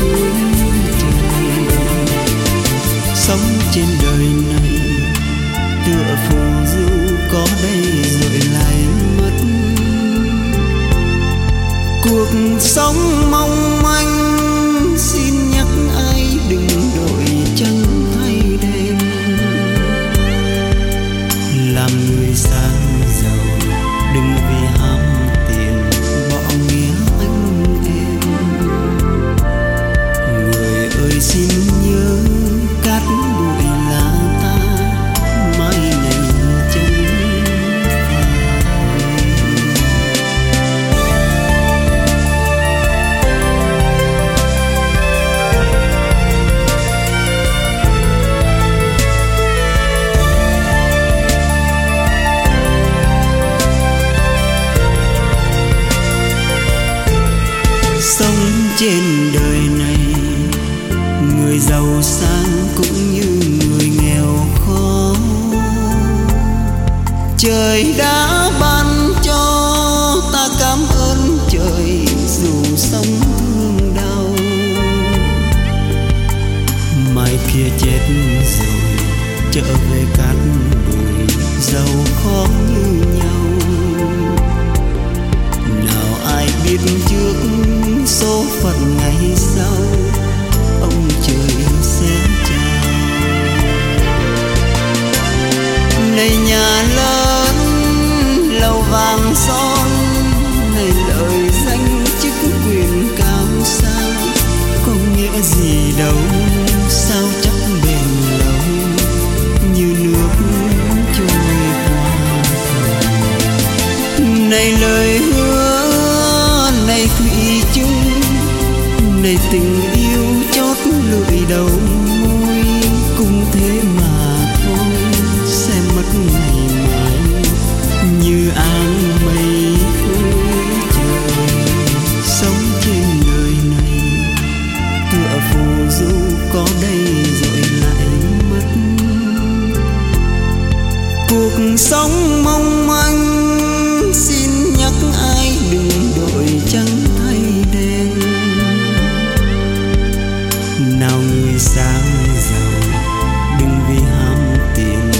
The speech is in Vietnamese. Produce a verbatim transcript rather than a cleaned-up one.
phương trời. Sống trên đời này tựa phù du có đây rồi lại mất. Cuộc sống mong manh xin nhắc ai đừng đổi chân thay đêm. Làm người sang giàu đừng vì ham tiền bỏ nghĩa anh em. Người ơi xin nhớ cát bụi là ta mai này chân sống trên đời này. Người giàu sang cũng như người nghèo khó. Trời đã ban cho ta cảm ơn trời dù sống thương đau. Mai kia chết rồi trở về cát bụi giàu khó như nhau. Nào ai biết trước số phận ngày sau ông trời sẽ chào. Này nhà lớn lầu vàng son, này lời danh chức quyền cao sang, có nghĩa gì đâu sao chắc bền lâu như nước trôi qua. Này lời hứa, này thủy chung, này tình yêu chót lưỡi đầu môi, cũng thế mà thôi sẽ mất ngày mai như áng mây cuối trời. Sống trên đời này tựa phù du có đây rồi lại mất. Cuộc sống mong manh xin nhắc ai đừng đổi trắng thay đen. Nào người sang giàu đừng vì ham tiền